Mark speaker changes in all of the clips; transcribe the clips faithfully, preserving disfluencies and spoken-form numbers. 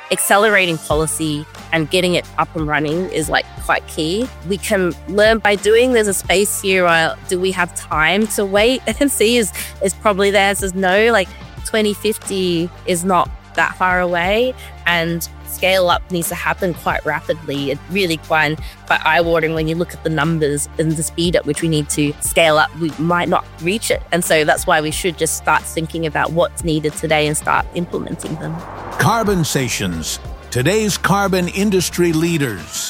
Speaker 1: accelerating policy and getting it up and running is like quite key. We can learn by doing. There's a space here where do we have time to wait and see is, is probably there. It says no, like twenty fifty is not that far away, and scale up needs to happen quite rapidly. It's really quite, quite eye-watering when you look at the numbers and the speed at which we need to scale up. We might not reach it. And so that's why we should just start thinking about what's needed today and start implementing them.
Speaker 2: Carbonsations, today's carbon industry leaders.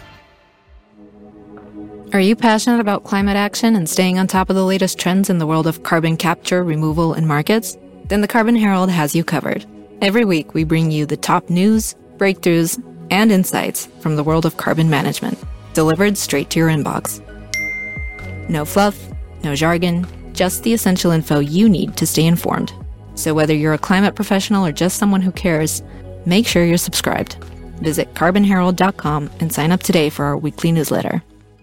Speaker 3: Are you passionate about climate action and staying on top of the latest trends in the world of carbon capture, removal, and markets? Then the Carbon Herald has you covered. Every week, we bring you the top news, breakthroughs, and insights from the world of carbon management, delivered straight to your inbox. No fluff, no jargon, just the essential info you need to stay informed. So whether you're a climate professional or just someone who cares, make sure you're subscribed. Visit carbon herald dot com and sign up today for our weekly newsletter.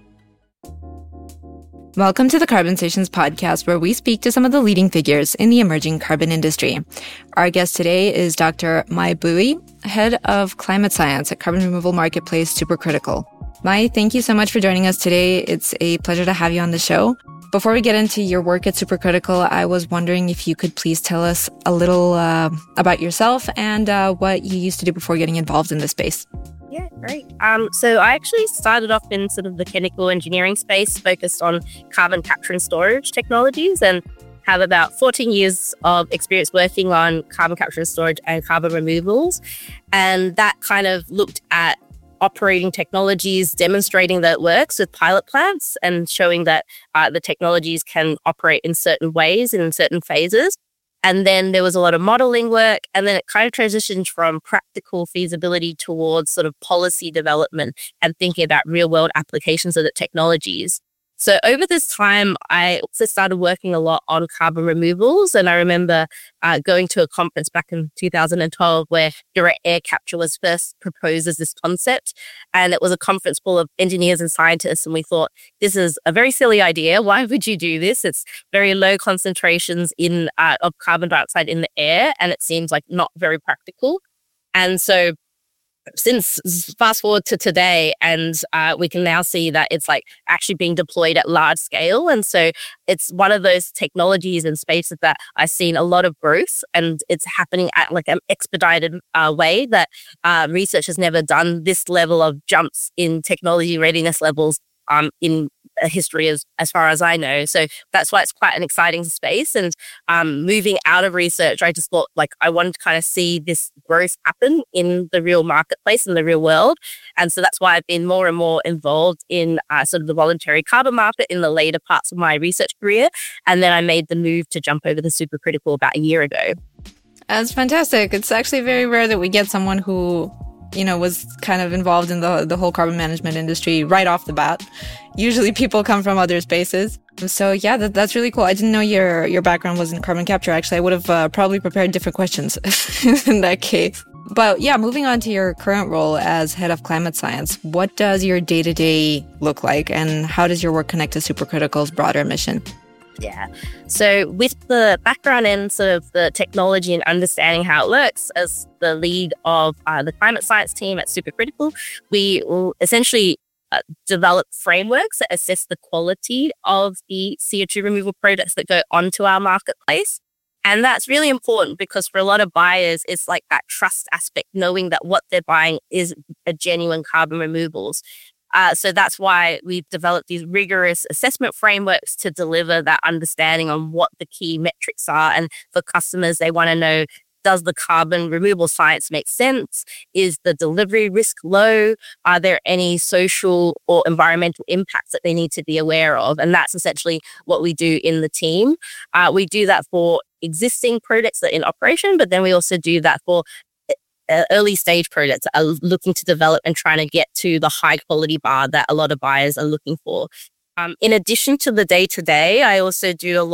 Speaker 3: Welcome to the Carbonsations podcast, where we speak to some of the leading figures in the emerging carbon industry. Our guest today is Doctor Mai Bui, Head of Climate Science at carbon removal marketplace Supercritical. Mai, thank you so much for joining us today. It's a pleasure to have you on the show. Before we get into your work at Supercritical, I was wondering if you could please tell us a little uh, about yourself and uh, what you used to do before getting involved in this space.
Speaker 1: Yeah, great. Um, so I actually started off in sort of the chemical engineering space, focused on carbon capture and storage technologies, and have about fourteen years of experience working on carbon capture and storage and carbon removals. And that kind of looked at operating technologies, demonstrating that it works with pilot plants and showing that uh, the technologies can operate in certain ways and in certain phases. And then there was a lot of modeling work, and then it kind of transitioned from practical feasibility towards sort of policy development and thinking about real world applications of the technologies. So over this time, I also started working a lot on carbon removals. And I remember uh, going to a conference back in two thousand twelve where direct air capture was first proposed as this concept. And it was a conference full of engineers and scientists. And we thought, this is a very silly idea. Why would you do this? It's very low concentrations in uh, of carbon dioxide in the air, and it seems like not very practical. And so since fast forward to today, and uh, we can now see that it's like actually being deployed at large scale. And so it's one of those technologies and spaces that I've seen a lot of growth, and it's happening at like an expedited uh, way that uh, research has never done this level of jumps in technology readiness levels um, in a history as, as far as I know. So that's why it's quite an exciting space. And um, moving out of research, I just thought like I wanted to kind of see this growth happen in the real marketplace, in the real world. And so that's why I've been more and more involved in uh, sort of the voluntary carbon market in the later parts of my research career. And then I made the move to jump over the Supercritical about a year ago.
Speaker 3: That's fantastic. It's actually very rare that we get someone who, you know, was kind of involved in the the whole carbon management industry right off the bat. Usually people come from other spaces. So yeah, that, that's really cool. I didn't know your, your background was in carbon capture. Actually, I would have uh, probably prepared different questions in that case. But yeah, moving on to your current role as head of climate science, what does your day-to-day look like, and how does your work connect to Supercritical's broader mission?
Speaker 1: Yeah. So with the background in sort of the technology and understanding how it works, as the lead of uh, the climate science team at Supercritical, we will essentially uh, develop frameworks that assess the quality of the C O two removal products that go onto our marketplace. And that's really important because for a lot of buyers, it's like that trust aspect, knowing that what they're buying is a genuine carbon removals. Uh, so that's why we've developed these rigorous assessment frameworks to deliver that understanding on what the key metrics are. And for customers, they want to know, does the carbon removal science make sense? Is the delivery risk low? Are there any social or environmental impacts that they need to be aware of? And that's essentially what we do in the team. Uh, we do that for existing products that are in operation, but then we also do that for Uh, early stage projects are looking to develop and trying to get to the high quality bar that a lot of buyers are looking for. Um, in addition to the day-to-day, I also do a lot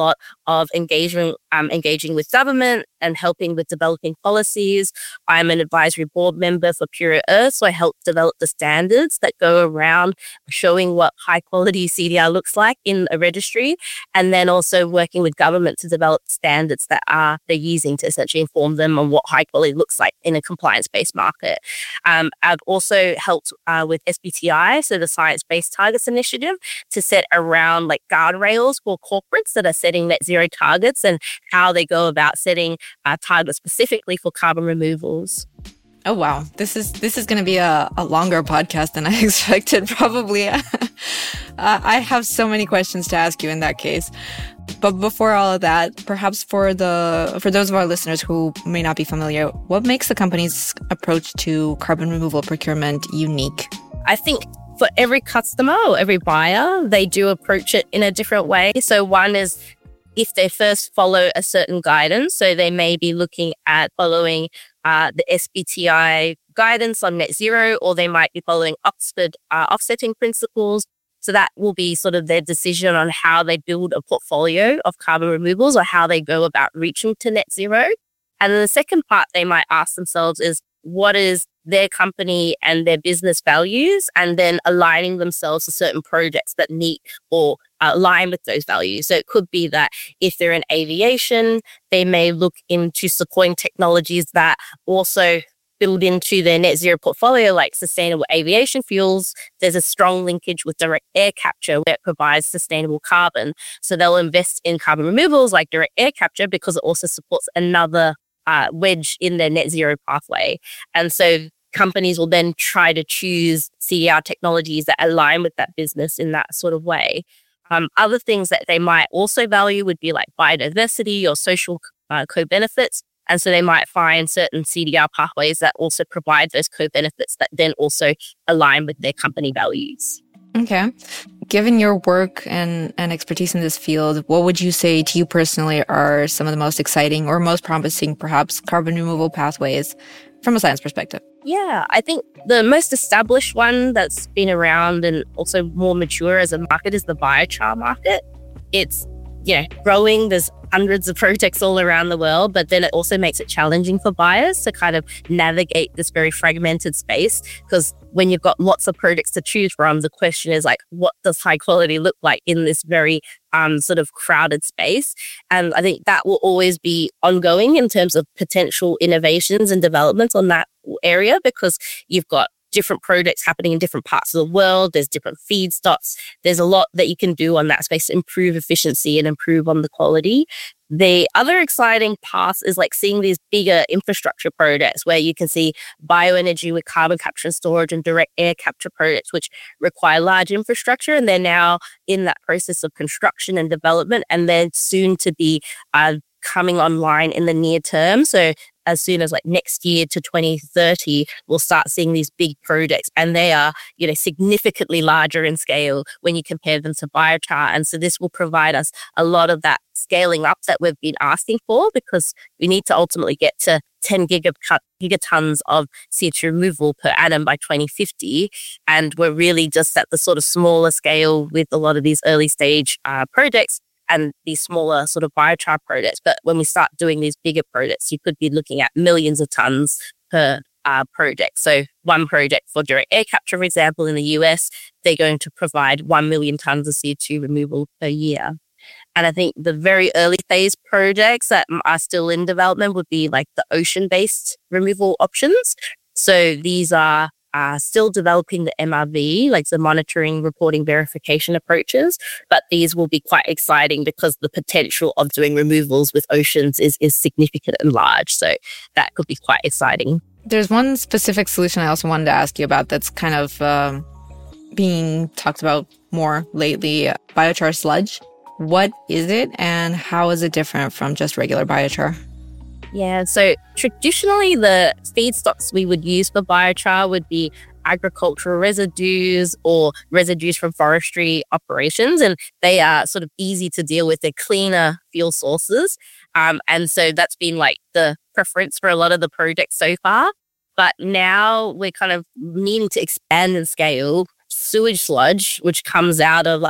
Speaker 1: of engagement, um, engaging with government and helping with developing policies. I'm an advisory board member for Pure Earth, so I help develop the standards that go around showing what high quality C D R looks like in a registry, and then also working with government to develop standards that are they're using to essentially inform them on what high quality looks like in a compliance-based market. Um, I've also helped uh, with S B T I, so the Science Based Targets Initiative, to set around like guardrails for corporates that are setting net zero targets and how they go about setting uh, targets specifically for carbon removals.
Speaker 3: Oh, wow. This is this is going to be a, a longer podcast than I expected, probably. uh, I have so many questions to ask you in that case. But before all of that, perhaps for the for those of our listeners who may not be familiar, what makes the company's approach to carbon removal procurement unique?
Speaker 1: I think for every customer or every buyer, they do approach it in a different way. So one is if they first follow a certain guidance, so they may be looking at following uh, the S B T I guidance on net zero, or they might be following Oxford uh, offsetting principles. So that will be sort of their decision on how they build a portfolio of carbon removals or how they go about reaching to net zero. And then the second part they might ask themselves is, what is their company and their business values, and then aligning themselves to certain projects that meet or uh, align with those values. So it could be that if they're in aviation, they may look into supporting technologies that also build into their net zero portfolio, like sustainable aviation fuels. There's a strong linkage with direct air capture where it provides sustainable carbon. So they'll invest in carbon removals like direct air capture because it also supports another uh, wedge in their net zero pathway. And so companies will then try to choose C D R technologies that align with that business in that sort of way. Um, other things that they might also value would be like biodiversity or social uh, co-benefits. And so they might find certain C D R pathways that also provide those co-benefits that then also align with their company values.
Speaker 3: Okay. Given your work and, and expertise in this field, what would you say to you personally are some of the most exciting or most promising, perhaps, carbon removal pathways from a science perspective?
Speaker 1: Yeah, I think the most established one that's been around and also more mature as a market is the biochar market. It's, you know, growing. There's hundreds of projects all around the world, but then it also makes it challenging for buyers to kind of navigate this very fragmented space, because when you've got lots of projects to choose from, the question is like, what does high quality look like in this very um, sort of crowded space? And I think that will always be ongoing in terms of potential innovations and developments on that area, because you've got different projects happening in different parts of the world. There's different feedstocks. There's a lot that you can do on that space to improve efficiency and improve on the quality. The other exciting path is like seeing these bigger infrastructure projects where you can see bioenergy with carbon capture and storage and direct air capture projects, which require large infrastructure. And they're now in that process of construction and development, and they're soon to be uh, coming online in the near term. So as soon as like next year to twenty thirty, we'll start seeing these big projects, and they are, you know, significantly larger in scale when you compare them to biochar. And so this will provide us a lot of that scaling up that we've been asking for, because we need to ultimately get to ten gigatons of C O two removal per annum by twenty fifty. And we're really just at the sort of smaller scale with a lot of these early stage uh, projects and these smaller sort of biochar projects. But when we start doing these bigger projects, you could be looking at millions of tons per uh, project. So one project for direct air capture, for example, in the U S, they're going to provide one million tons of C O two removal per year. And I think the very early phase projects that are still in development would be like the ocean-based removal options. So these are Uh, still developing the M R V, like the monitoring, reporting, verification approaches. But these will be quite exciting because the potential of doing removals with oceans is, is significant and large. So that could be quite exciting.
Speaker 3: There's one specific solution I also wanted to ask you about that's kind of um, being talked about more lately, biochar sludge. What is it and how is it different from just regular biochar?
Speaker 1: Yeah, so traditionally the feedstocks we would use for biochar would be agricultural residues or residues from forestry operations, and they are sort of easy to deal with. They're cleaner fuel sources. Um, and so that's been like the preference for a lot of the projects so far. But now we're kind of needing to expand and scale sewage sludge, which comes out of like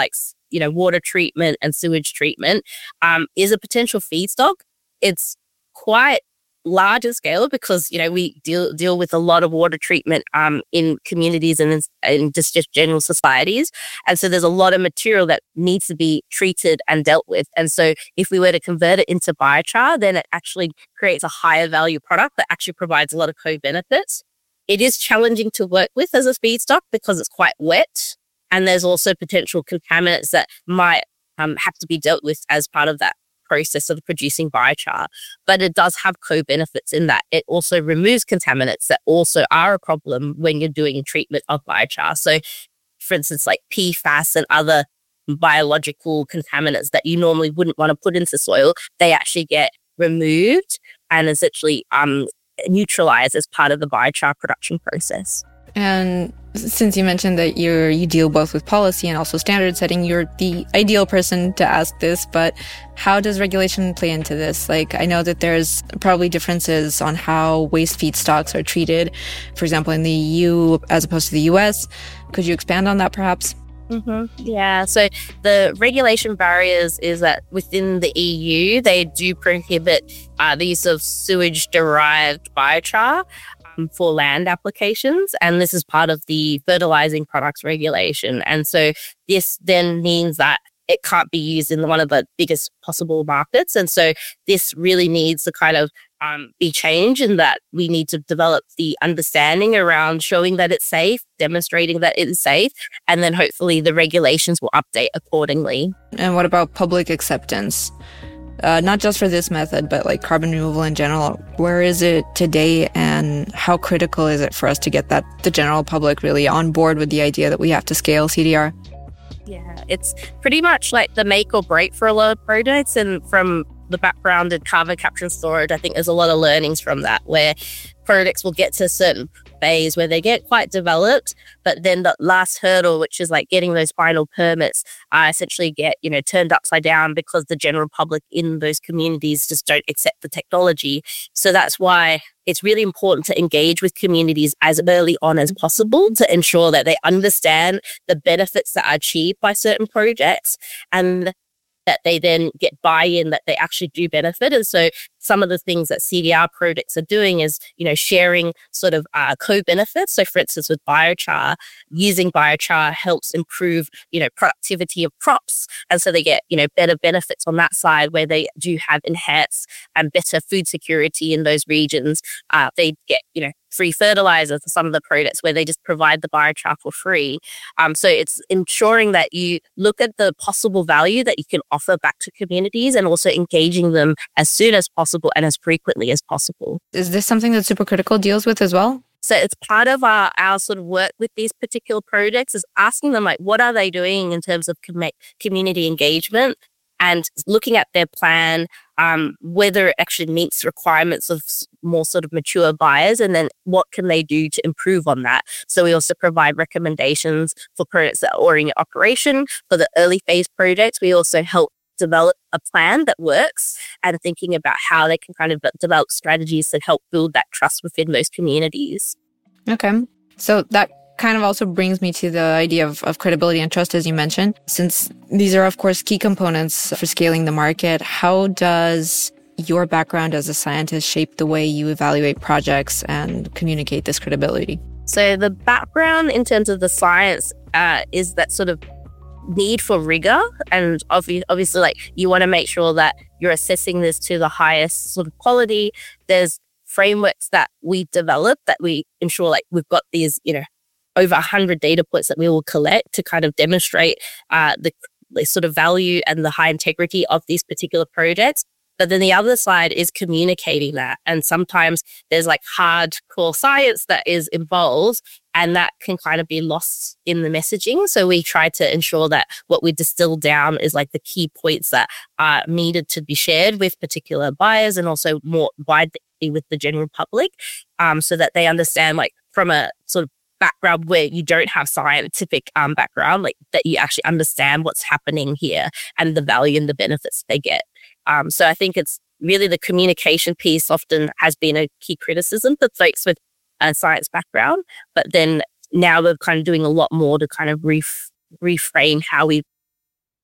Speaker 1: you know, water treatment and sewage treatment um, is a potential feedstock. It's quite larger scale because, you know, we deal deal with a lot of water treatment um, in communities and in, in just, just general societies. And so there's a lot of material that needs to be treated and dealt with. And so if we were to convert it into biochar, then it actually creates a higher value product that actually provides a lot of co-benefits. It is challenging to work with as a feedstock because it's quite wet. And there's also potential contaminants that might um, have to be dealt with as part of that process of producing biochar, but it does have co-benefits in that it also removes contaminants that also are a problem when you're doing treatment of biochar. So, for instance, like P FAS and other biological contaminants that you normally wouldn't want to put into soil, they actually get removed and essentially um, neutralized as part of the biochar production process.
Speaker 3: And since you mentioned that you're you deal both with policy and also standard setting, you're the ideal person to ask this, but how does regulation play into this? Like, I know that there's probably differences on how waste feedstocks are treated, for example, in the E U as opposed to the U S. Could you expand on that perhaps?
Speaker 1: Mm-hmm. Yeah, so the regulation barriers is that within the E U, they do prohibit uh, the use of sewage-derived biochar um, for land applications, and this is part of the fertilizing products regulation. And so this then means that it can't be used in one of the biggest possible markets. And so this really needs to kind of um, be changed, in that we need to develop the understanding around showing that it's safe, demonstrating that it is safe, and then hopefully the regulations will update accordingly.
Speaker 3: And what about public acceptance? Uh, not just for this method, but like carbon removal in general. Where is it today, and how critical is it for us to get that the general public really on board with the idea that we have to scale C D R?
Speaker 1: Yeah, it's pretty much like the make or break for a lot of projects. And from the background in carbon capture and storage, I think there's a lot of learnings from that, where projects will get to a certain phase where they get quite developed, but then the last hurdle, which is like getting those final permits, uh, essentially get, you know, turned upside down because the general public in those communities just don't accept the technology. So that's why it's really important to engage with communities as early on as possible to ensure that they understand the benefits that are achieved by certain projects, and that they then get buy-in that they actually do benefit. And so some of the things that C D R projects are doing is, you know, sharing sort of uh, co-benefits. So for instance, with biochar, using biochar helps improve, you know, productivity of crops. And so they get, you know, better benefits on that side, where they do have enhanced and better food security in those regions. Uh, they get, you know, free fertilizer for some of the projects where they just provide the biochar for free. Um, so it's ensuring that you look at the possible value that you can offer back to communities, and also engaging them as soon as possible and as frequently as possible.
Speaker 3: Is this something that Supercritical deals with as well?
Speaker 1: So it's part of our, our sort of work with these particular projects, is asking them, like, what are they doing in terms of com- community engagement, and looking at their plan, um, whether it actually meets requirements of more sort of mature buyers, and then what can they do to improve on that. So we also provide recommendations for projects that are already in operation. For the early phase projects, we also help develop a plan that works, and thinking about how they can kind of develop strategies that help build that trust within those communities.
Speaker 3: Okay. So that kind of also brings me to the idea of, of credibility and trust, as you mentioned. Since these are, of course, key components for scaling the market, how does your background as a scientist shape the way you evaluate projects and communicate this credibility?
Speaker 1: So the background in terms of the science uh, is that sort of need for rigor, and obvi- obviously like you want to make sure that you're assessing this to the highest sort of quality. There's frameworks that we develop that we ensure like we've got these, you know, over a hundred data points that we will collect to kind of demonstrate uh, the, the sort of value and the high integrity of these particular projects. But then the other side is communicating that. And sometimes there's like hardcore science that is involved, and that can kind of be lost in the messaging. So we try to ensure that what we distill down is like the key points that are needed to be shared with particular buyers, and also more widely with the general public, um, so that they understand, like, from a sort of background where you don't have scientific um, background, like that you actually understand what's happening here and the value and the benefits they get. Um, so I think it's really the communication piece often has been a key criticism for folks with a science background, but then now we're kind of doing a lot more to kind of ref- reframe how we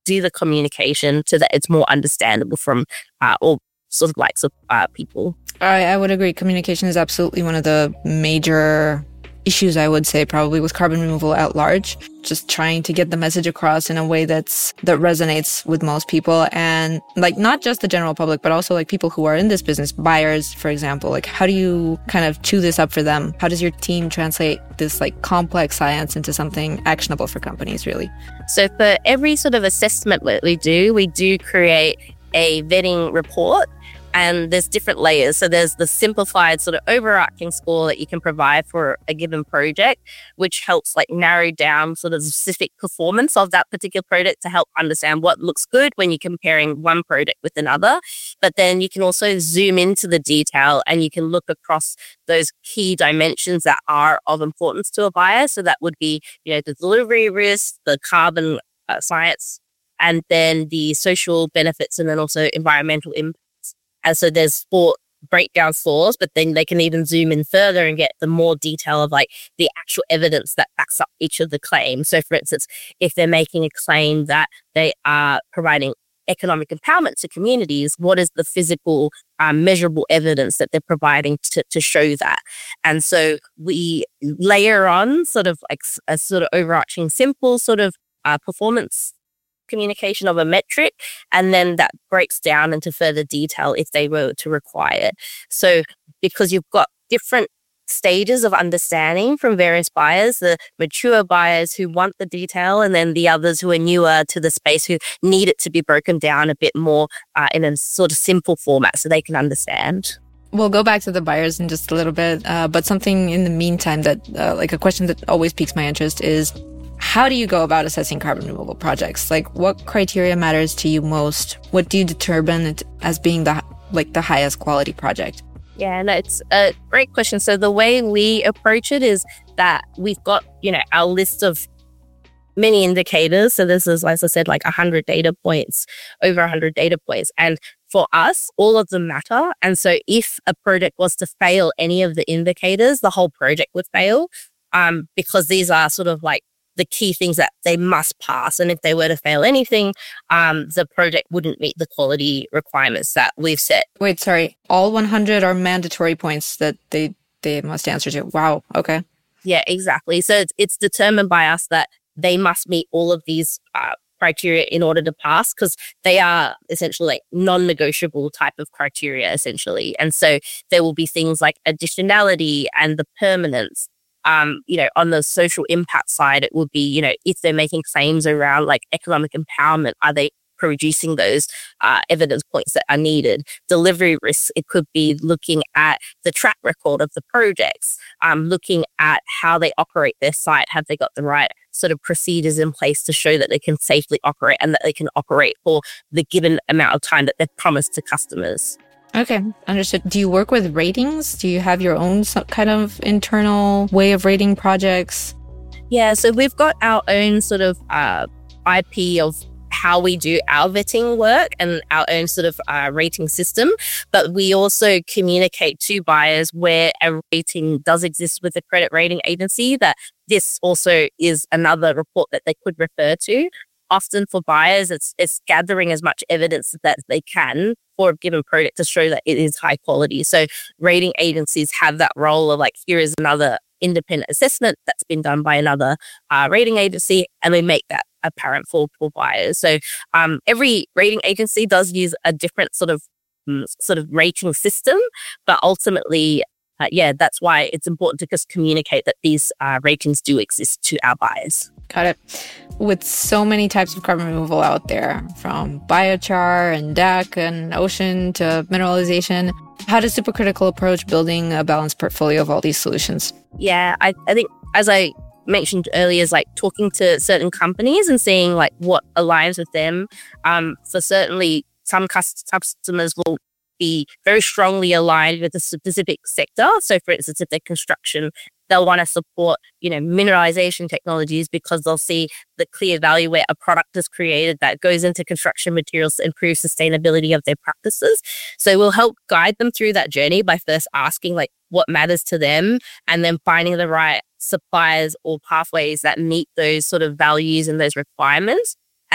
Speaker 1: do the communication so that it's more understandable from uh, all sort of likes of uh, people.
Speaker 3: I, I would agree. Communication is absolutely one of the major issues, I would say, probably with carbon removal at large. Just trying to get the message across in a way that's that resonates with most people, and like not just the general public, but also like people who are in this business, buyers, for example. Like, how do you kind of chew this up for them? How does your team translate this like complex science into something actionable for companies, really?
Speaker 1: So for every sort of assessment that we do, we do create a vetting report. And there's different layers. So there's the simplified sort of overarching score that you can provide for a given project, which helps like narrow down sort of specific performance of that particular project to help understand what looks good when you're comparing one project with another. But then you can also zoom into the detail and you can look across those key dimensions that are of importance to a buyer. So that would be, you know, the delivery risk, the carbon uh, science, and then the social benefits, and then also environmental impact. And so there's four breakdown scores, but then they can even zoom in further and get the more detail of like the actual evidence that backs up each of the claims. So for instance, if they're making a claim that they are providing economic empowerment to communities, what is the physical um, measurable evidence that they're providing to, to show that? And so we layer on sort of like a sort of overarching simple sort of uh, performance communication of a metric, and then that breaks down into further detail if they were to require it. So because you've got different stages of understanding from various buyers, the mature buyers who want the detail, and then the others who are newer to the space who need it to be broken down a bit more uh, in a sort of simple format so they can understand.
Speaker 3: We'll go back to the buyers in just a little bit, uh, but something in the meantime that, uh, like a question that always piques my interest is, how do you go about assessing carbon removal projects? Like, what criteria matters to you most? What do you determine it as being the like the highest quality project?
Speaker 1: Yeah, no, it's a great question. So the way we approach it is that we've got, you know, our list of many indicators. So this is, as I said, like one hundred data points, over one hundred data points. And for us, all of them matter. And so if a project was to fail any of the indicators, the whole project would fail, um, because these are sort of like the key things that they must pass. And if they were to fail anything, um, the project wouldn't meet the quality requirements that we've set.
Speaker 3: Wait, sorry. All one hundred are mandatory points that they, they must answer to. Wow. Okay.
Speaker 1: Yeah, exactly. So it's, it's determined by us that they must meet all of these uh, criteria in order to pass, because they are essentially like non-negotiable type of criteria, essentially. And so there will be things like additionality and the permanence. Um, you know, on the social impact side, it would be, you know, if they're making claims around like economic empowerment, are they producing those uh, evidence points that are needed? Delivery risks, it could be looking at the track record of the projects, um, looking at how they operate their site. Have they got the right sort of procedures in place to show that they can safely operate and that they can operate for the given amount of time that they've promised to customers?
Speaker 3: Okay, understood. Do you work with ratings? Do you have your own kind of internal way of rating projects?
Speaker 1: Yeah, so we've got our own sort of uh, I P of how we do our vetting work and our own sort of uh, rating system. But we also communicate to buyers where a rating does exist with a credit rating agency, that this also is another report that they could refer to. Often for buyers, it's it's gathering as much evidence that they can for a given project to show that it is high quality. So rating agencies have that role of like, here is another independent assessment that's been done by another uh, rating agency, and we make that apparent for, for buyers. So um, every rating agency does use a different sort of um, sort of rating system, but ultimately, uh, yeah, that's why it's important to just communicate that these uh, ratings do exist to our buyers.
Speaker 3: Got it. With so many types of carbon removal out there, from biochar and D A C and ocean to mineralization, how does Supercritical approach building a balanced portfolio of all these solutions?
Speaker 1: Yeah, I, I think as I mentioned earlier, is like talking to certain companies and seeing like what aligns with them. Um, so certainly some customers will be very strongly aligned with a specific sector. So for instance, if they're construction, they'll want to support, you know, mineralization technologies because they'll see the clear value where a product is created that goes into construction materials to improve sustainability of their practices. So we'll help guide them through that journey by first asking like what matters to them, and then finding the right suppliers or pathways that meet those sort of values and those requirements.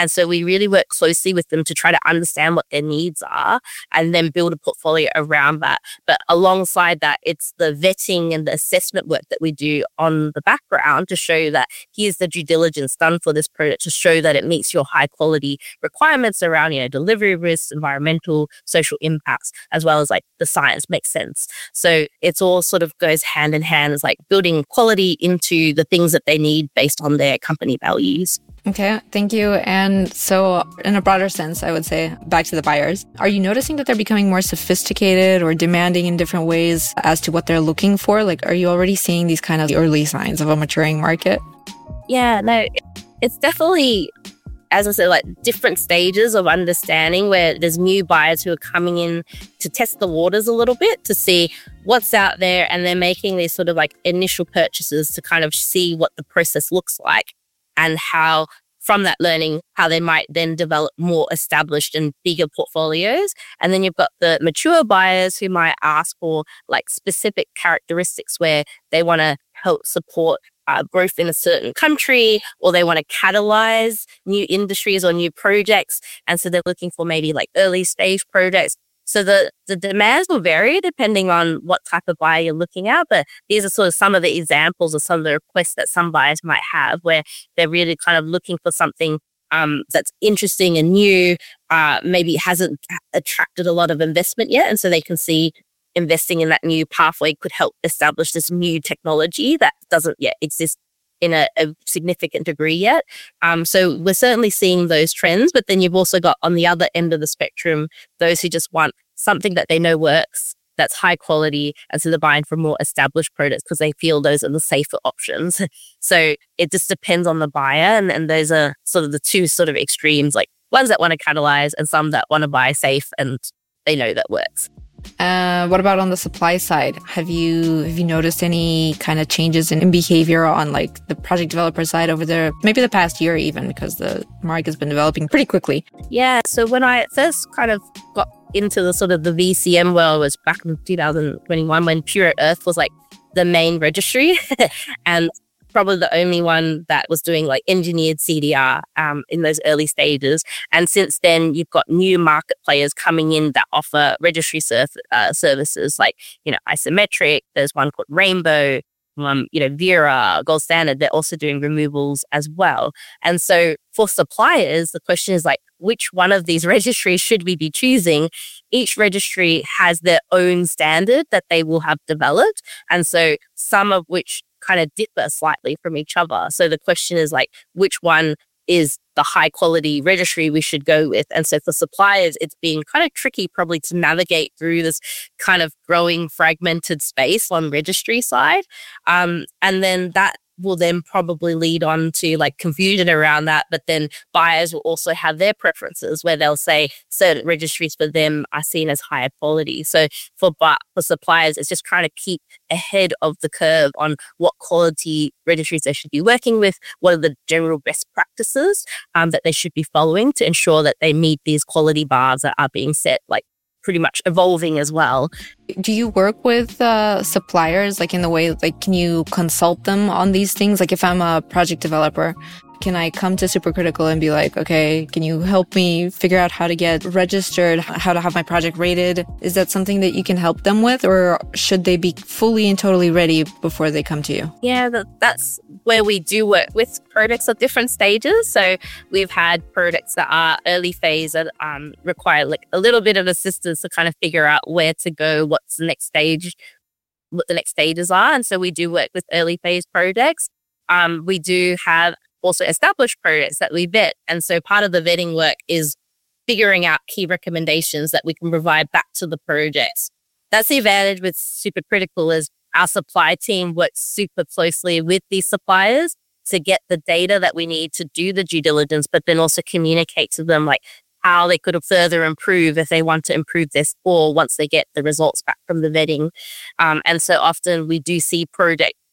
Speaker 1: And so we really work closely with them to try to understand what their needs are and then build a portfolio around that. But alongside that, it's the vetting and the assessment work that we do on the background to show that here's the due diligence done for this product to show that it meets your high quality requirements around, you know, delivery risks, environmental, social impacts, as well as like the science makes sense. So it's all sort of goes hand in hand. It's like building quality into the things that they need based on their company values.
Speaker 3: Okay, thank you. And so in a broader sense, I would say back to the buyers, are you noticing that they're becoming more sophisticated or demanding in different ways as to what they're looking for? Like, are you already seeing these kind of early signs of a maturing market?
Speaker 1: Yeah, no, it's definitely, as I said, like different stages of understanding where there's new buyers who are coming in to test the waters a little bit to see what's out there. And they're making these sort of like initial purchases to kind of see what the process looks like and how from that learning, how they might then develop more established and bigger portfolios. And then you've got the mature buyers who might ask for like specific characteristics where they want to help support Uh, growth in a certain country, or they want to catalyze new industries or new projects. And so they're looking for maybe like early stage projects. So the, the demands will vary depending on what type of buyer you're looking at. But these are sort of some of the examples of some of the requests that some buyers might have where they're really kind of looking for something um, that's interesting and new, uh, maybe hasn't attracted a lot of investment yet. And so they can see investing in that new pathway could help establish this new technology that doesn't yet exist in a, a significant degree yet. Um, so we're certainly seeing those trends, but then you've also got on the other end of the spectrum, those who just want something that they know works, that's high quality, and so they're buying from more established products because they feel those are the safer options. So it just depends on the buyer, and, and those are sort of the two sort of extremes, like ones that want to catalyze and some that want to buy safe and they know that works.
Speaker 3: Uh, what about on the supply side? Have you have you noticed any kind of changes in, in behavior on like the project developer side over the maybe the past year even, because the market has been developing pretty quickly?
Speaker 1: Yeah. So when I first kind of got into the sort of the V C M world was back in two thousand twenty-one when Pure Earth was like the main registry and probably the only one that was doing like engineered C D R um, in those early stages. And since then, you've got new market players coming in that offer registry surf, uh, services like, you know, Isometric. There's one called Rainbow, um, you know, Vera, Gold Standard. They're also doing removals as well. And so for suppliers, the question is like, which one of these registries should we be choosing? Each registry has their own standard that they will have developed. And so some of which kind of differ slightly from each other. So the question is like, which one is the high quality registry we should go with? And so for suppliers, it's been kind of tricky probably to navigate through this kind of growing fragmented space on registry side. Um, and then that will then probably lead on to like confusion around that. But then buyers will also have their preferences where they'll say certain registries for them are seen as higher quality. So for but for suppliers, it's just trying to keep ahead of the curve on what quality registries they should be working with, what are the general best practices um, that they should be following to ensure that they meet these quality bars that are being set, like pretty much evolving as well.
Speaker 3: Do you work with uh, suppliers, like in the way, like, can you consult them on these things? Like if I'm a project developer, can I come to Supercritical and be like, okay, can you help me figure out how to get registered, how to have my project rated? Is that something that you can help them with, or should they be fully and totally ready before they come to you?
Speaker 1: Yeah, that, that's where we do work with products at different stages. So we've had products that are early phase that um, require like a little bit of assistance to kind of figure out where to go, what's the next stage, what the next stages are. And so we do work with early phase projects. Um, we do have also established projects that we vet. And so part of the vetting work is figuring out key recommendations that we can provide back to the projects. That's the advantage with Supercritical is our supply team works super closely with these suppliers to get the data that we need to do the due diligence, but then also communicate to them like how they could further improve if they want to improve their score once they get the results back from the vetting. Um, and so often we do see project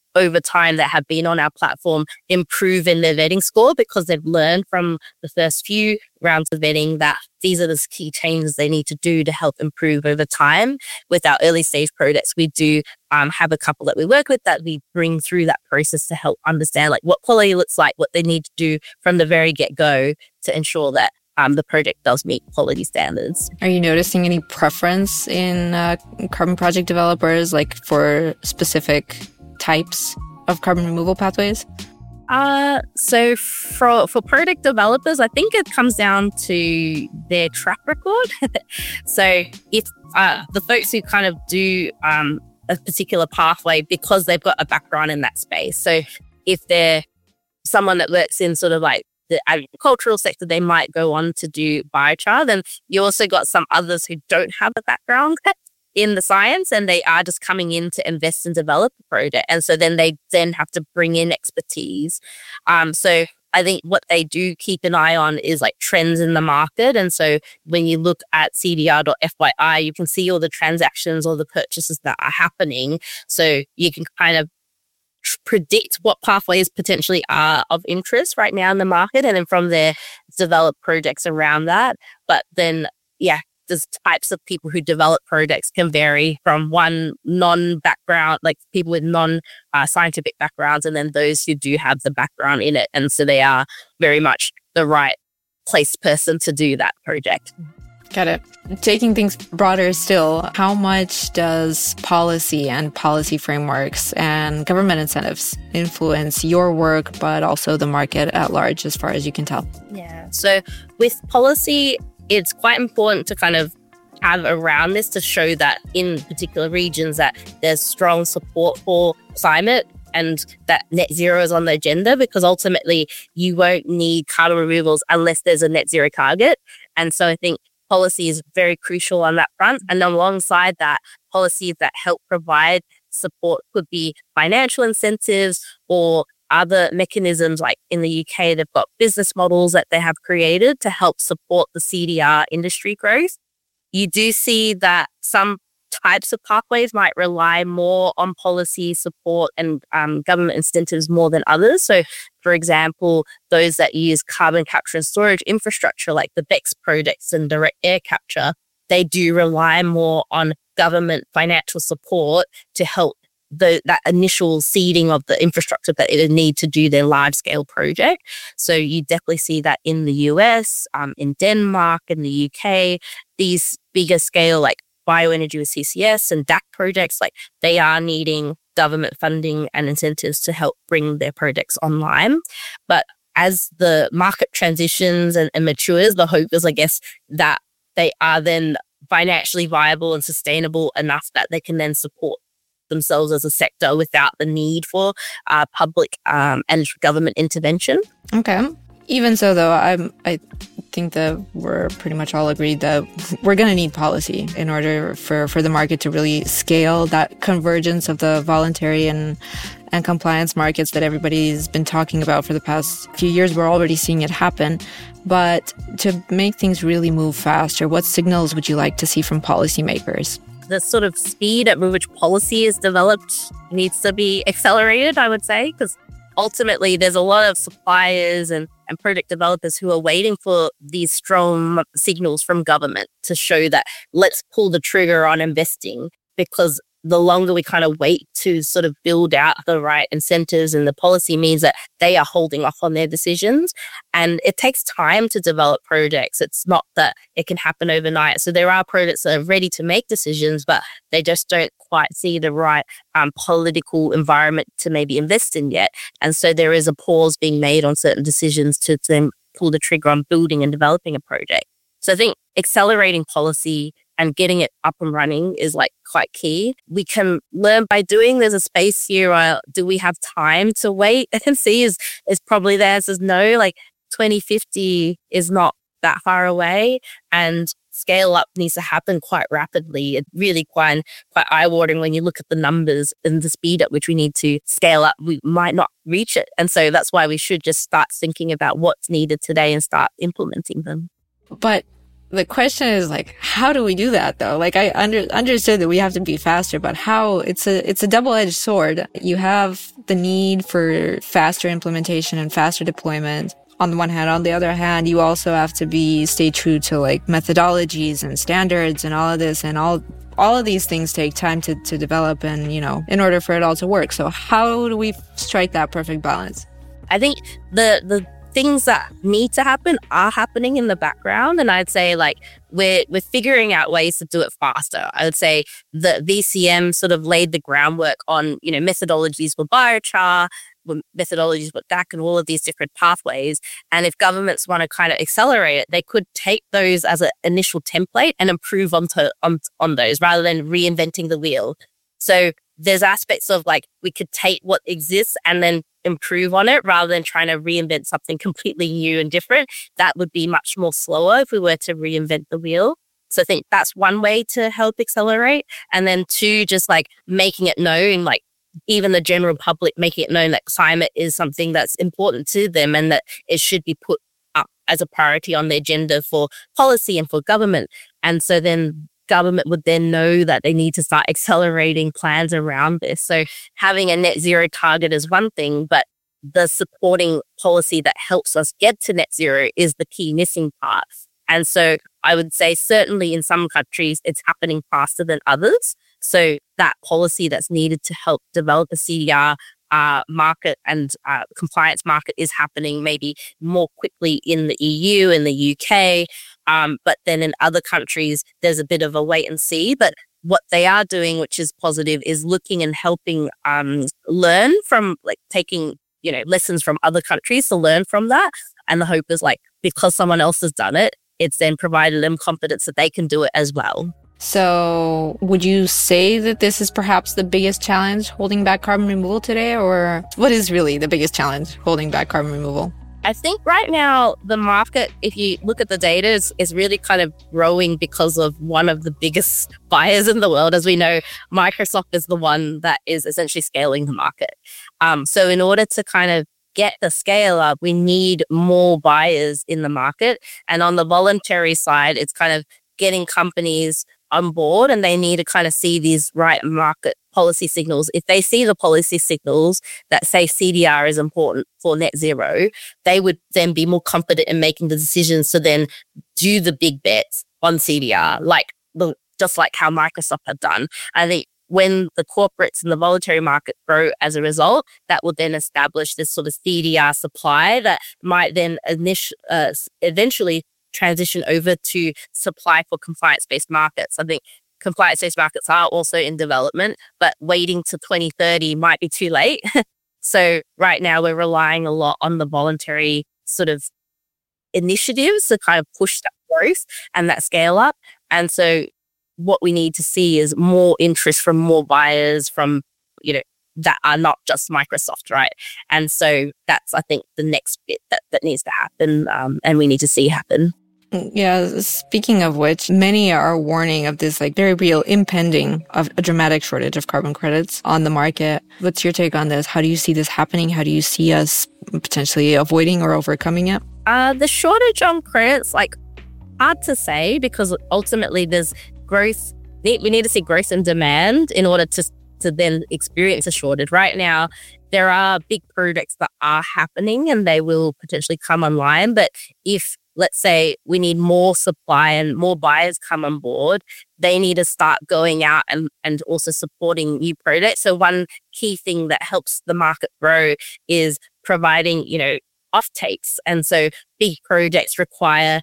Speaker 1: over time that have been on our platform improve in their vetting score because they've learned from the first few rounds of vetting that these are the key changes they need to do to help improve over time. With our early stage projects, we do um, have a couple that we work with that we bring through that process to help understand like what quality looks like, what they need to do from the very get-go to ensure that um, the project does meet quality standards.
Speaker 3: Are you noticing any preference in uh, carbon project developers, like for specific types of carbon removal pathways?
Speaker 1: Uh, so for for product developers, I think it comes down to their track record. So if uh, the folks who kind of do um, a particular pathway because they've got a background in that space. So if they're someone that works in sort of like the agricultural sector, they might go on to do biochar. Then you also got some others who don't have a background in the science and they are just coming in to invest and develop a project. And so then they then have to bring in expertise. Um, so I think what they do keep an eye on is like trends in the market. And so when you look at C D R dot F Y I, you can see all the transactions or the purchases that are happening. So you can kind of predict what pathways potentially are of interest right now in the market and then from there develop projects around that. But then, yeah, the types of people who develop projects can vary from one non-background, like people with non-scientific uh, backgrounds, and then those who do have the background in it. And so they are very much the right place person to do that project.
Speaker 3: Got it. Taking things broader still, how much does policy and policy frameworks and government incentives influence your work, but also the market at large, as far as you can tell?
Speaker 1: Yeah. So with policy, it's quite important to kind of have around this to show that in particular regions that there's strong support for climate and that net zero is on the agenda, because ultimately you won't need carbon removals unless there's a net zero target. And so I think policy is very crucial on that front. And alongside that, policies that help provide support could be financial incentives or other mechanisms. Like in the U K, they've got business models that they have created to help support the C D R industry growth. You do see that some types of pathways might rely more on policy support and um, government incentives more than others. So, for example, those that use carbon capture and storage infrastructure like the BECCS projects and direct air capture, they do rely more on government financial support to help the that initial seeding of the infrastructure that it would need to do their large-scale project. So you definitely see that in the U S, um, in Denmark, in the U K, these bigger scale like bioenergy with C C S and D A C projects, like they are needing government funding and incentives to help bring their projects online. But as the market transitions and, and matures, the hope is, I guess, that they are then financially viable and sustainable enough that they can then support themselves as a sector without the need for uh, public um, and government intervention.
Speaker 3: Okay. Even so, though, I'm, I think that we're pretty much all agreed that we're going to need policy in order for, for the market to really scale that convergence of the voluntary and, and compliance markets that everybody's been talking about for the past few years. We're already seeing it happen. But to make things really move faster, what signals would you like to see from policymakers?
Speaker 1: The sort of speed at which policy is developed needs to be accelerated, I would say, because ultimately there's a lot of suppliers and, and project developers who are waiting for these strong signals from government to show that let's pull the trigger on investing, because the longer we kind of wait to sort of build out the right incentives and the policy means that they are holding off on their decisions. And it takes time to develop projects. It's not that it can happen overnight. So there are projects that are ready to make decisions, but they just don't quite see the right um, political environment to maybe invest in yet. And so there is a pause being made on certain decisions to, to then pull the trigger on building and developing a project. So I think accelerating policy and getting it up and running is like quite key. We can learn by doing. There's a space here. Uh, do we have time to wait and see? Is is probably the answer is no. Like twenty fifty is not that far away, and scale up needs to happen quite rapidly. It's really quite quite eye-watering when you look at the numbers and the speed at which we need to scale up. We might not reach it, and so that's why we should just start thinking about what's needed today and start implementing them.
Speaker 3: But the question is, like, how do we do that though? Like, I under, understood that we have to be faster, but how? It's a, it's a double-edged sword. You have the need for faster implementation and faster deployment on the one hand. On the other hand, you also have to be stay true to like methodologies and standards and all of this, and all all of these things take time to, to develop and, you know, in order for it all to work. So how do we strike that perfect balance?
Speaker 1: I think the the things that need to happen are happening in the background. And I'd say like we're we're figuring out ways to do it faster. I would say the V C M sort of laid the groundwork on, you know, methodologies for biochar, methodologies with D A C and all of these different pathways. And if governments want to kind of accelerate it, they could take those as an initial template and improve onto on, on those rather than reinventing the wheel. So there's aspects of like we could take what exists and then improve on it rather than trying to reinvent something completely new and different. That would be much more slower if we were to reinvent the wheel. So I think that's one way to help accelerate. And then two, just like making it known, like even the general public, making it known that climate is something that's important to them and that it should be put up as a priority on the agenda for policy and for government. And so then government would then know that they need to start accelerating plans around this. So having a net zero target is one thing, but the supporting policy that helps us get to net zero is the key missing part. And so I would say certainly in some countries, it's happening faster than others. So that policy that's needed to help develop a C D R uh, market and uh, compliance market is happening maybe more quickly in the E U, in the U K. Um, but then in other countries, there's a bit of a wait and see. But what they are doing, which is positive, is looking and helping um, learn from, like taking, you know, lessons from other countries to learn from that. And the hope is like, because someone else has done it, it's then provided them confidence that they can do it as well.
Speaker 3: So would you say that this is perhaps the biggest challenge holding back carbon removal today? Or what is really the biggest challenge holding back carbon removal?
Speaker 1: I think right now the market, if you look at the data, is, is really kind of growing because of one of the biggest buyers in the world. As we know, Microsoft is the one that is essentially scaling the market. Um, so in order to kind of get the scale up, we need more buyers in the market. And on the voluntary side, it's kind of getting companies on board, and they need to kind of see these right market policy signals. If they see the policy signals that say C D R is important for net zero, they would then be more confident in making the decisions to then do the big bets on C D R, like the, just like how Microsoft had done. I think when the corporates and the voluntary market grow as a result, that will then establish this sort of C D R supply that might then init- uh, eventually transition over to supply for compliance-based markets. I think compliance-based markets are also in development, but waiting to twenty thirty might be too late. So right now we're relying a lot on the voluntary sort of initiatives to kind of push that growth and that scale up. And so what we need to see is more interest from more buyers from, you know, that are not just Microsoft, right? And so that's, I think, the next bit that, that needs to happen um, and we need to see happen.
Speaker 3: Yeah, speaking of which, many are warning of this like very real impending of a dramatic shortage of carbon credits on the market. What's your take on this? How do you see this happening? How do you see us potentially avoiding or overcoming it?
Speaker 1: Uh, the shortage on credits, like, hard to say because ultimately there's growth. We need to see growth in demand in order to to then experience a shortage. Right now, there are big projects that are happening and they will potentially come online. But if, let's say, we need more supply and more buyers come on board, they need to start going out and, and also supporting new projects. So one key thing that helps the market grow is providing, you know, offtakes. And so big projects require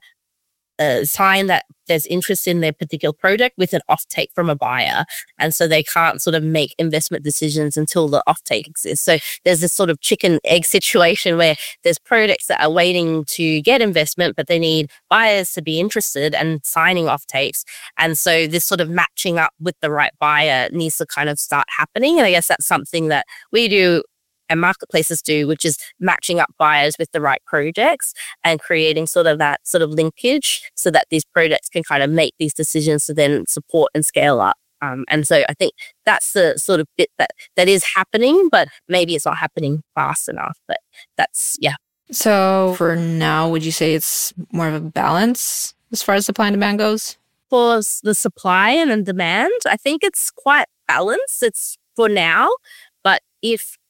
Speaker 1: a sign that there's interest in their particular project with an offtake from a buyer. And so they can't sort of make investment decisions until the offtake exists. So there's this sort of chicken egg situation where there's projects that are waiting to get investment, but they need buyers to be interested and signing offtakes. And so this sort of matching up with the right buyer needs to kind of start happening. And I guess that's something that we do and marketplaces do, which is matching up buyers with the right projects and creating sort of that sort of linkage so that these projects can kind of make these decisions to then support and scale up. Um, and so I think that's the sort of bit that, that is happening, but maybe it's not happening fast enough. But that's, yeah.
Speaker 3: So for now, would you say it's more of a balance as far as supply and demand goes?
Speaker 1: For the supply and the demand, I think it's quite balanced. It's for now. But if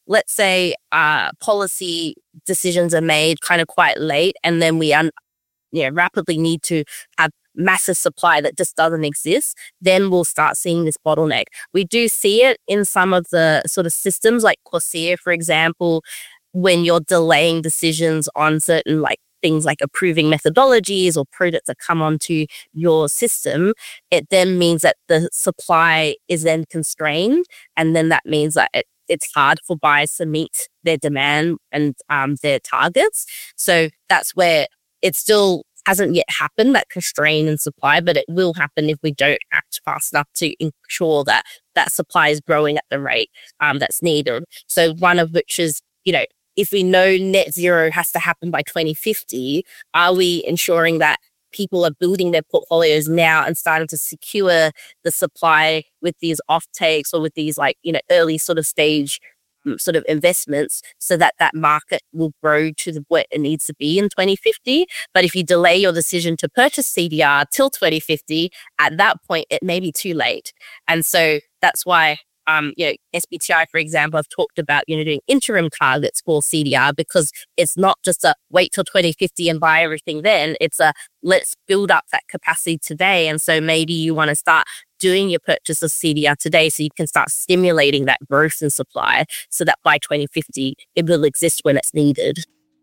Speaker 1: let's say uh, policy decisions are made kind of quite late, and then we un- you know, rapidly need to have massive supply that just doesn't exist, then we'll start seeing this bottleneck. We do see it in some of the sort of systems like CORSIA, for example, when you're delaying decisions on certain like things like approving methodologies or products that come onto your system, it then means that the supply is then constrained. And then that means that it, it's hard for buyers to meet their demand and um, their targets. So that's where it still hasn't yet happened, that constraint in supply, but it will happen if we don't act fast enough to ensure that that supply is growing at the rate um, that's needed. So one of which is, you know, if we know net zero has to happen by twenty fifty, are we ensuring that people are building their portfolios now and starting to secure the supply with these offtakes or with these like, you know, early sort of stage um, sort of investments so that that market will grow to the, what it needs to be in twenty fifty. But if you delay your decision to purchase C D R till twenty fifty, at that point, it may be too late. And so that's why Um, you know, S B T I, for example, I've talked about, you know, doing interim targets for C D R because it's not just a wait till twenty fifty and buy everything then. It's a let's build up that capacity today. And so maybe you want to start doing your purchase of C D R today so you can start stimulating that growth in supply so that by twenty fifty, it will exist when it's needed.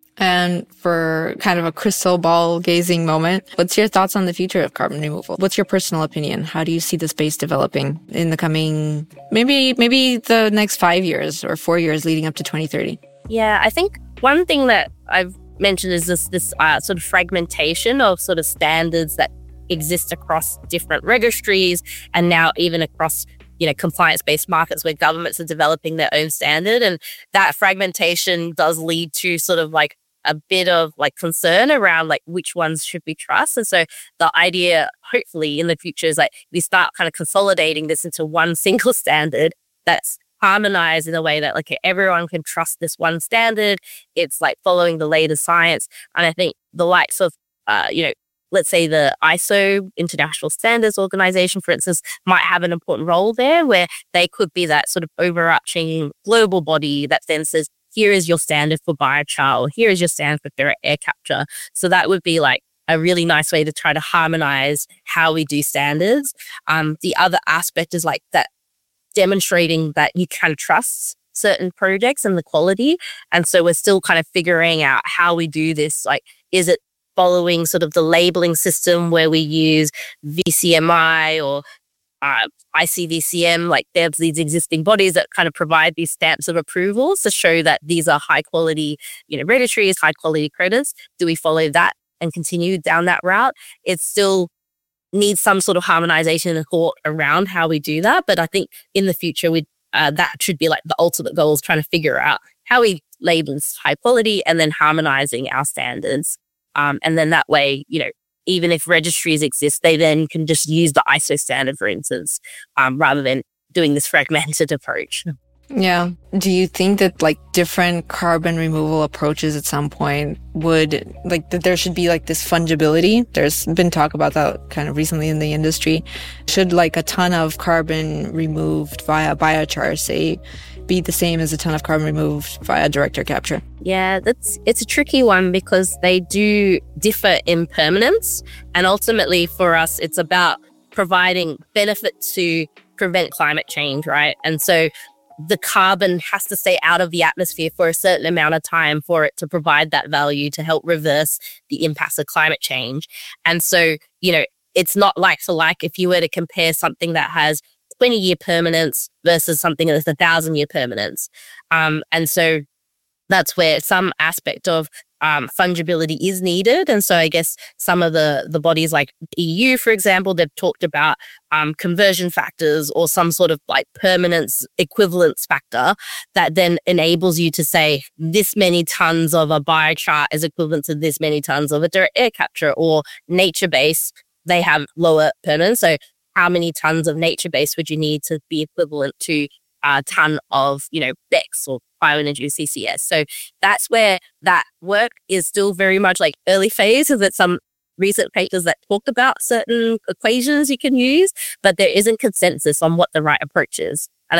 Speaker 3: And for kind of a crystal ball gazing moment, what's your thoughts on the future of carbon removal? What's your personal opinion? How do you see the space developing in the coming, maybe maybe the next five years or four years leading up to twenty thirty?
Speaker 1: Yeah, I think one thing that I've mentioned is this this uh, sort of fragmentation of sort of standards that exist across different registries and now even across, you know, compliance-based markets where governments are developing their own standard. And that fragmentation does lead to sort of like a bit of like concern around like which ones should we trust. And so the idea, hopefully in the future, is like we start kind of consolidating this into one single standard that's harmonized in a way that like everyone can trust this one standard. It's like following the latest science. And I think the likes of, uh, you know, let's say the I S O, International Standards Organization, for instance, might have an important role there where they could be that sort of overarching global body that then says, here is your standard for biochar, or here is your standard for direct air capture. So that would be like a really nice way to try to harmonize how we do standards. Um, the other aspect is like that demonstrating that you can trust certain projects and the quality. And so we're still kind of figuring out how we do this. Like, is it following sort of the labeling system where we use V C M I or uh, I C V C M? Like there's these existing bodies that kind of provide these stamps of approvals to show that these are high quality, you know, registries, high quality credits. Do we follow that and continue down that route? It still needs some sort of harmonization and thought around how we do that. But I think in the future, we uh, that should be like the ultimate goal, is trying to figure out how we label high quality and then harmonizing our standards. Um, and then that way, you know, even if registries exist, they then can just use the I S O standard, for instance, um, rather than doing this fragmented approach.
Speaker 3: Yeah. Do you think that like different carbon removal approaches at some point would like that there should be like this fungibility? There's been talk about that kind of recently in the industry. Should like a ton of carbon removed via biochar, say, be the same as a ton of carbon removed via direct air capture?
Speaker 1: Yeah, that's it's a tricky one because they do differ in permanence. And ultimately for us, it's about providing benefit to prevent climate change, right? And so the carbon has to stay out of the atmosphere for a certain amount of time for it to provide that value to help reverse the impacts of climate change. And so, you know, it's not like for like if you were to compare something that has twenty-year permanence versus something that's a thousand-year permanence. Um, and so that's where some aspect of um, fungibility is needed. And so I guess some of the, the bodies like E U, for example, they've talked about um, conversion factors or some sort of like permanence equivalence factor that then enables you to say this many tons of a biochar is equivalent to this many tons of a direct air capture, or nature-based, they have lower permanence. So how many tons of nature-based would you need to be equivalent to a ton of, you know, B E C S or bioenergy C C S? So that's where that work is still very much like early phase. Is that some recent papers that talk about certain equations you can use, but there isn't consensus on what the right approach is. And I think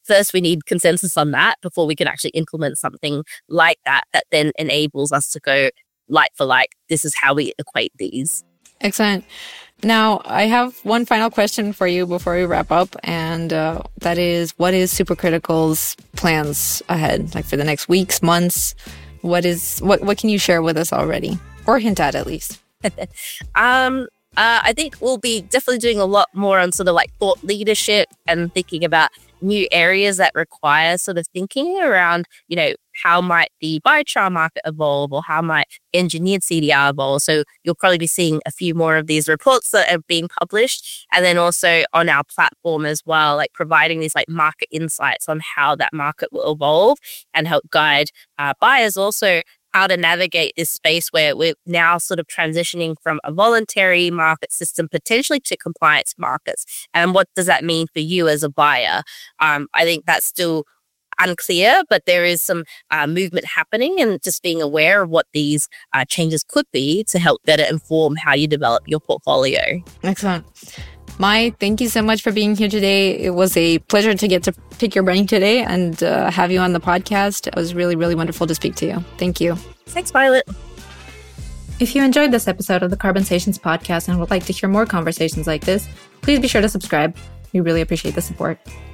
Speaker 1: first we need consensus on that before we can actually implement something like that, that then enables us to go like for like, this is how we equate these.
Speaker 3: Excellent. Now, I have one final question for you before we wrap up, and uh, that is, what is Supercritical's plans ahead, like for the next weeks, months? What is what what can you share with us already, or hint at at least?
Speaker 1: um, uh, I think we'll be definitely doing a lot more on sort of like thought leadership and thinking about new areas that require sort of thinking around, you know, how might the biochar market evolve, or how might engineered C D R evolve. So you'll probably be seeing a few more of these reports that are being published, and then also on our platform as well, like providing these like market insights on how that market will evolve and help guide uh, buyers also how to navigate this space where we're now sort of transitioning from a voluntary market system potentially to compliance markets. And what does that mean for you as a buyer? Um, I think that's still unclear, but there is some uh, movement happening, and just being aware of what these uh, changes could be to help better inform how you develop your portfolio.
Speaker 3: Excellent. Mai, thank you so much for being here today. It was a pleasure to get to pick your brain today and uh, have you on the podcast. It was really, really wonderful to speak to you. Thank you.
Speaker 1: Thanks, Violet.
Speaker 3: If you enjoyed this episode of the Carbonsations podcast and would like to hear more conversations like this, please be sure to subscribe. We really appreciate the support.